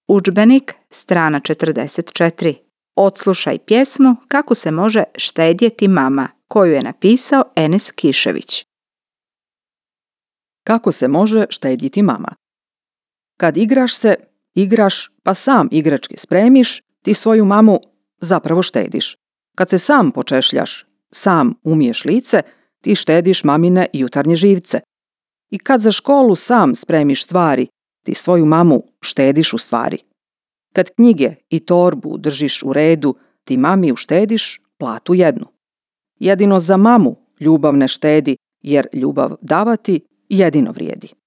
Udžbenik, strana 44. Odslušaj pjesmu Kako se može štedjeti mama, koju je napisao Enes Kišević. Kako se može štedjeti mama? Kad igraš pa sam igračke spremiš, ti svoju mamu zapravo štediš. Kad se sam počešljaš, sam umiješ lice, ti štediš mamine jutarnje živce. I kad za školu sam spremiš stvari, ti svoju mamu štediš u stvari. Kad knjige i torbu držiš u redu, ti mami uštediš platu jednu. Jedino za mamu ljubav ne štedi, jer ljubav davati jedino vrijedi.